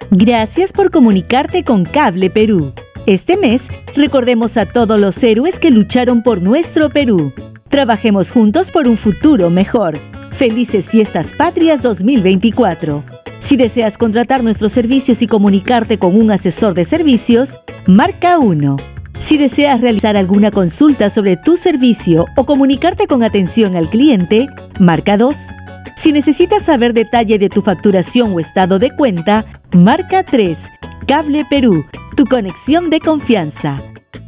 Gracias por comunicarte con Cable Perú. Este mes, recordemos a todos los héroes que lucharon por nuestro Perú. Trabajemos juntos por un futuro mejor. Felices Fiestas Patrias 2024. Si deseas contratar nuestros servicios y comunicarte con un asesor de servicios, marca 1. Si deseas realizar alguna consulta sobre tu servicio o comunicarte con atención al cliente, marca 2. Si necesitas saber detalle de tu facturación o estado de cuenta, marca 3. Cable Perú, tu conexión de confianza.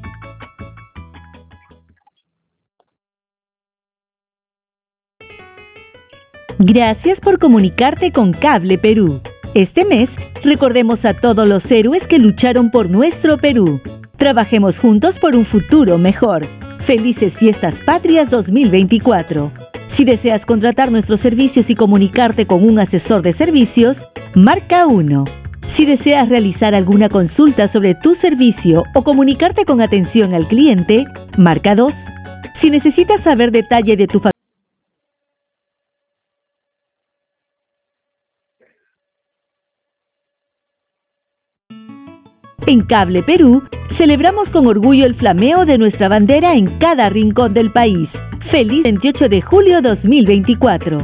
Gracias por comunicarte con Cable Perú. Este mes, recordemos a todos los héroes que lucharon por nuestro Perú. Trabajemos juntos por un futuro mejor. Felices Fiestas Patrias 2024. Si deseas contratar nuestros servicios y comunicarte con un asesor de servicios, marca 1. Si deseas realizar alguna consulta sobre tu servicio o comunicarte con atención al cliente, marca 2. Si necesitas saber detalle de tu facturación, en Cable Perú, celebramos con orgullo el flameo de nuestra bandera en cada rincón del país. ¡Feliz 28 de julio 2024!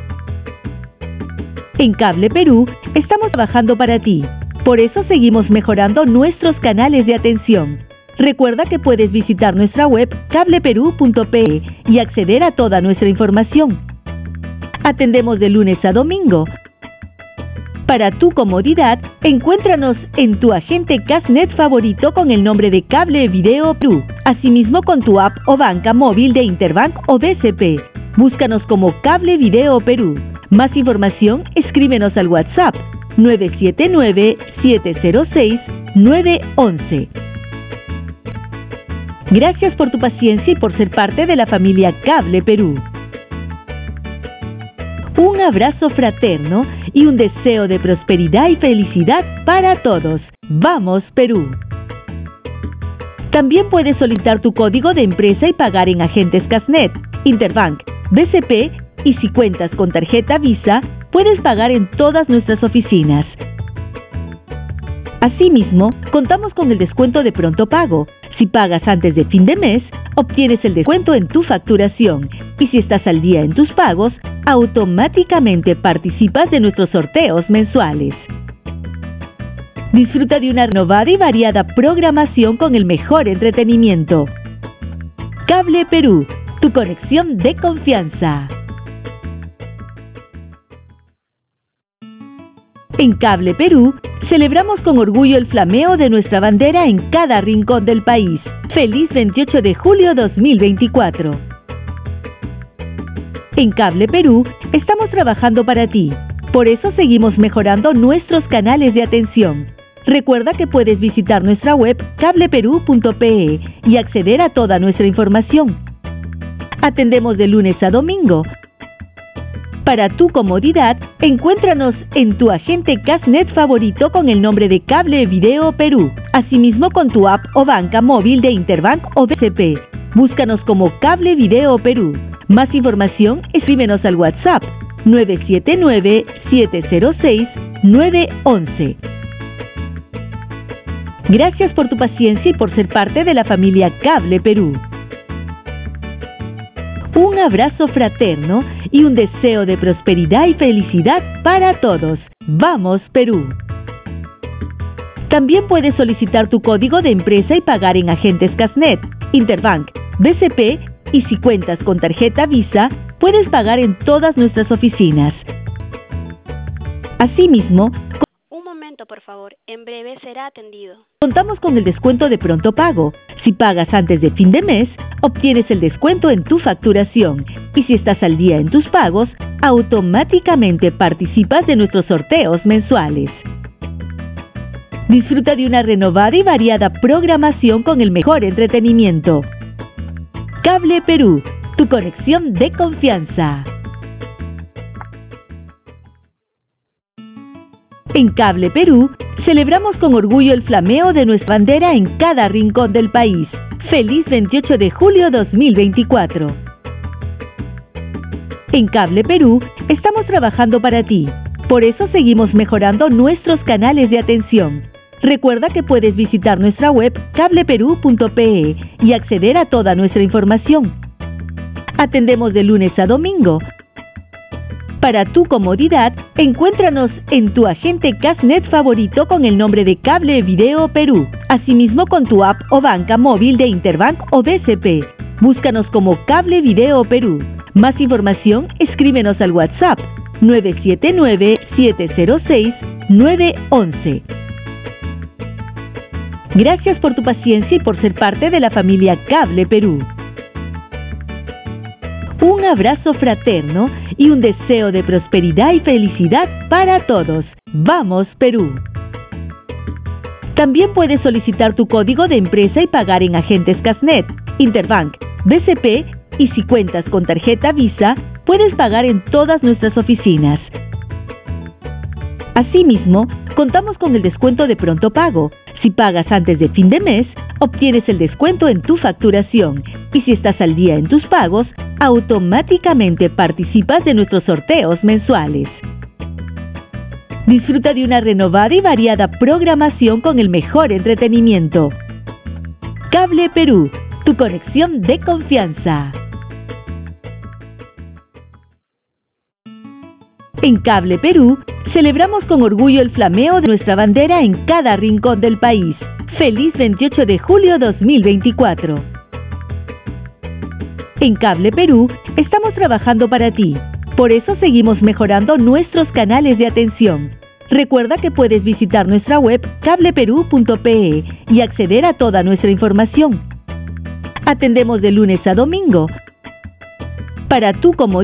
En Cable Perú, estamos trabajando para ti. Por eso seguimos mejorando nuestros canales de atención. Recuerda que puedes visitar nuestra web cableperú.pe y acceder a toda nuestra información. Atendemos de lunes a domingo. Para tu comodidad, encuéntranos en tu agente Casnet favorito con el nombre de Cable Video Perú. Asimismo con tu app o banca móvil de Interbank o BCP. Búscanos como Cable Video Perú. Más información, escríbenos al WhatsApp 979-706-911. Gracias por tu paciencia y por ser parte de la familia Cable Perú. Un abrazo fraterno y un deseo de prosperidad y felicidad para todos. ¡Vamos, Perú! También puedes solicitar tu código de empresa y pagar en agentes Casnet, Interbank, BCP y si cuentas con tarjeta Visa, puedes pagar en todas nuestras oficinas. Asimismo, contamos con el descuento de pronto pago. Si pagas antes de fin de mes, obtienes el descuento en tu facturación. Y si estás al día en tus pagos, automáticamente participas de nuestros sorteos mensuales. Disfruta de una renovada y variada programación con el mejor entretenimiento. Cable Perú, tu conexión de confianza. En Cable Perú, celebramos con orgullo el flameo de nuestra bandera en cada rincón del país. ¡Feliz 28 de julio 2024! En Cable Perú, estamos trabajando para ti. Por eso seguimos mejorando nuestros canales de atención. Recuerda que puedes visitar nuestra web cableperú.pe y acceder a toda nuestra información. Atendemos de lunes a domingo. Para tu comodidad, encuéntranos en tu agente Casnet favorito con el nombre de Cable Video Perú. Asimismo con tu app o banca móvil de Interbank o BCP. Búscanos como Cable Video Perú. Más información, escríbenos al WhatsApp 979-706-911. Gracias por tu paciencia y por ser parte de la familia Cable Perú. Un abrazo fraterno y un deseo de prosperidad y felicidad para todos. ¡Vamos, Perú! También puedes solicitar tu código de empresa y pagar en agentes Casnet, Interbank, BCP y si cuentas con tarjeta Visa, puedes pagar en todas nuestras oficinas. Asimismo, un momento, por favor. En breve será atendido. Contamos con el descuento de pronto pago. Si pagas antes de fin de mes, obtienes el descuento en tu facturación. Y si estás al día en tus pagos, automáticamente participas de nuestros sorteos mensuales. Disfruta de una renovada y variada programación con el mejor entretenimiento. Cable Perú, tu conexión de confianza. En Cable Perú, celebramos con orgullo el flameo de nuestra bandera en cada rincón del país. ¡Feliz 28 de julio 2024! En Cable Perú, estamos trabajando para ti. Por eso seguimos mejorando nuestros canales de atención. Recuerda que puedes visitar nuestra web cableperú.pe y acceder a toda nuestra información. Atendemos de lunes a domingo. Para tu comodidad, encuéntranos en tu agente Castnet favorito con el nombre de Cable Video Perú, asimismo con tu app o banca móvil de Interbank o BCP. Búscanos como Cable Video Perú. Más información, escríbenos al WhatsApp 979-706-911. Gracias por tu paciencia y por ser parte de la familia Cable Perú. Un abrazo fraterno y un deseo de prosperidad y felicidad para todos. ¡Vamos, Perú! También puedes solicitar tu código de empresa y pagar en agentes Castnet, Interbank, BCP y si cuentas con tarjeta Visa, puedes pagar en todas nuestras oficinas. Asimismo, contamos con el descuento de pronto pago. Si pagas antes de fin de mes, obtienes el descuento en tu facturación. Y si estás al día en tus pagos, automáticamente participas de nuestros sorteos mensuales. Disfruta de una renovada y variada programación con el mejor entretenimiento. Cable Perú, tu conexión de confianza. En Cable Perú, celebramos con orgullo el flameo de nuestra bandera en cada rincón del país. ¡Feliz 28 de julio 2024! En Cable Perú, estamos trabajando para ti. Por eso seguimos mejorando nuestros canales de atención. Recuerda que puedes visitar nuestra web cableperú.pe y acceder a toda nuestra información. Atendemos de lunes a domingo. Para tu comodidad,